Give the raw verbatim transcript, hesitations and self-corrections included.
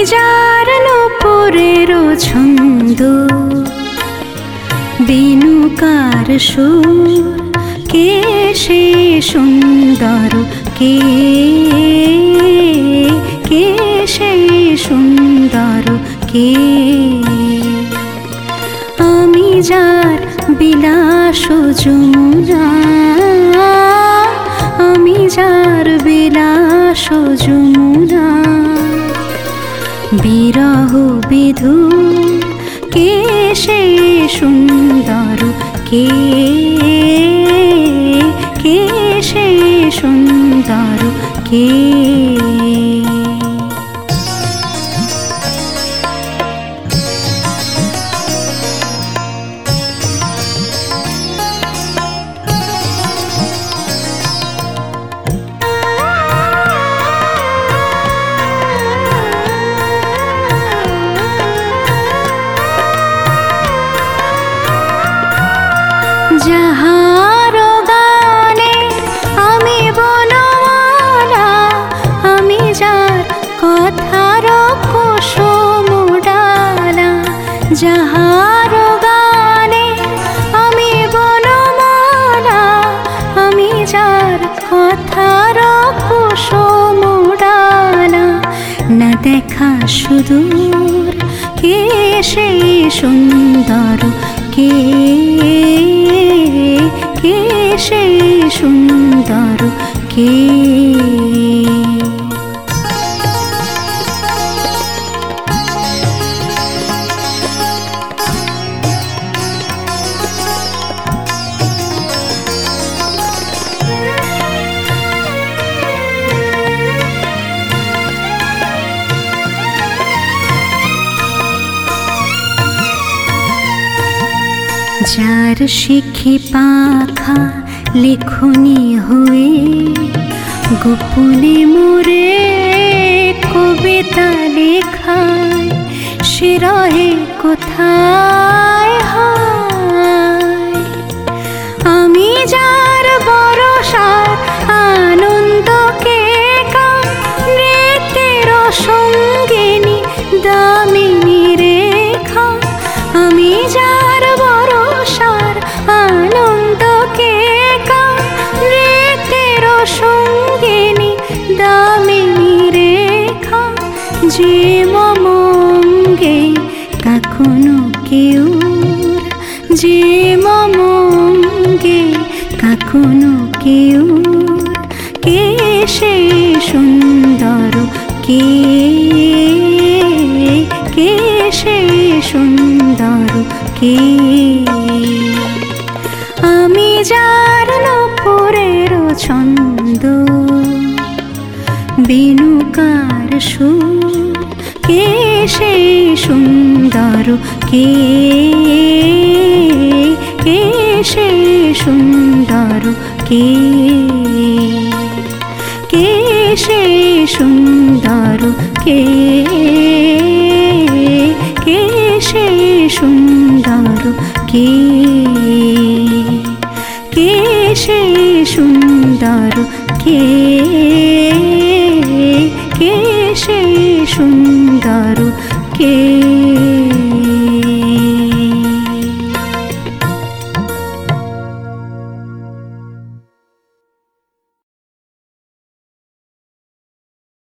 যার নূপুরের ছন্দ বেণুকার সুর, কে সে সুন্দর, কে কে সে সুন্দর, কে? আমি যার বিলাস যমুনা, আমি যার বিলাস যমুনা, বিরহ বিধুর, কে সে সুন্দর, কে কে সে সুন্দর, কে? যাহার গানে আমি বনমালা, আমি যার কথার কুসুম ডালা। যাহার গানে আমি বনমালা, আমি যার কথার কুসুম ডালা। না দেখা সুদূর, কে সে সুন্দর, কে কে সে সুন্দর, কে? যার শিখি পাখা লেখনি হয়ে গোপনে মোরে কবিতা লেখায়, সে রহে কোথায় হায়? আমি যার বরসার আনন্দকে নৃত্যের সঙ্গিনী দামিনী রেখা। আমি যার বরসার আনন্দকে নৃত্যের সঙ্গিনী দামিনী রেখা। যে মমঙ্গে কখনো কেউ, যে মমঙ্গে কখনো কেউ, কে সে সুন্দর, কে কে সে সুন্দর, কে? আমি যার নূপুরের ছন্দ বেণুকার সুর, কে সে সুন্দর, কে কে সে সুন্দর, কে? কে সে সুন্দর, কে কে সে সুন্দর, কে কে সে সুন্দর, কে কে সে সুন্দর,